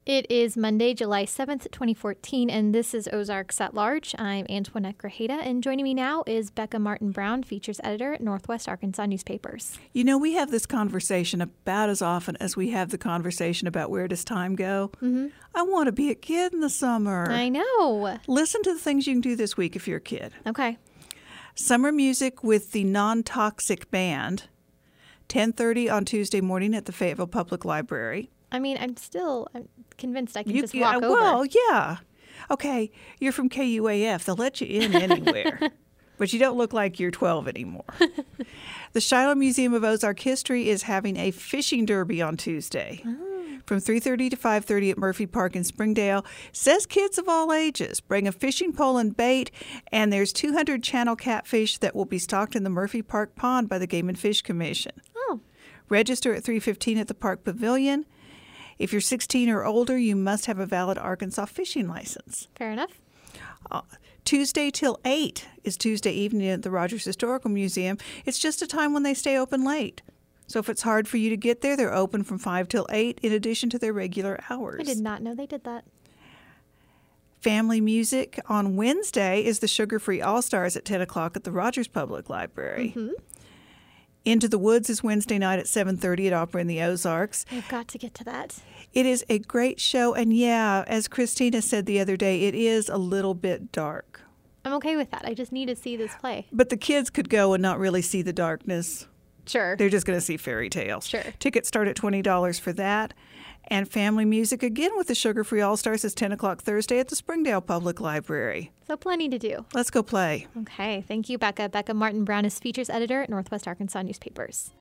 It is Monday, July 7th, 2014, and this is Ozarks at Large. I'm Antoinette Grajeda, and joining me now is Becca Martin-Brown, features editor at Northwest Arkansas Newspapers. You know, we have this conversation about as often as we have the conversation about where does time go. Mm-hmm. I want to be a kid in the summer. I know. Listen to the things you can do this week if you're a kid. Okay. Summer music with the Non-Toxic Band, 10:30 on Tuesday morning at the Fayetteville Public Library. I mean, I'm convinced I can just walk over. Well, yeah. Okay, you're from KUAF. They'll let you in anywhere. But you don't look like you're 12 anymore. The Shiloh Museum of Ozark History is having a fishing derby on Tuesday. From 3:30 to 5:30 at Murphy Park in Springdale. Says kids of all ages. Bring a fishing pole and bait, and there's 200 channel catfish that will be stocked in the Murphy Park Pond by the Game and Fish Commission. Oh. Register at 3:15 at the Park Pavilion. If you're 16 or older, you must have a valid Arkansas fishing license. Fair enough. Tuesday till 8 is Tuesday evening at the Rogers Historical Museum. It's just a time when they stay open late. So if it's hard for you to get there, they're open from 5 till 8 in addition to their regular hours. I did not know they did that. Family music on Wednesday is the Sugar Free All-Stars at 10 o'clock at the Rogers Public Library. Mm-hmm. Into the Woods is Wednesday night at 7:30 at Opera in the Ozarks. I've got to get to that. It is a great show, and yeah, as Christina said the other day, it is a little bit dark. I'm okay with that. I just need to see this play. But the kids could go and not really see the darkness. Sure. They're just going to see fairy tales. Sure. Tickets start at $20 for that. And family music, again with the Sugar Free All-Stars, is 10 o'clock Thursday at the Springdale Public Library. So plenty to do. Let's go play. Okay. Thank you, Becca. Becca Martin-Brown is features editor at Northwest Arkansas Newspapers.